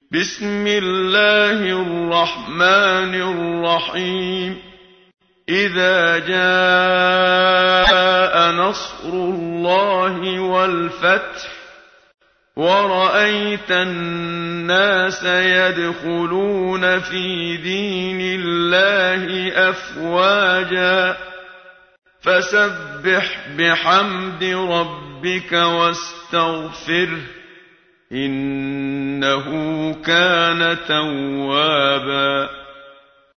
بسم الله الرحمن الرحيم. إذا جاء نصر الله والفتح ورأيت الناس يدخلون في دين الله أفواجا فسبح بحمد ربك واستغفره إنه كان توابا.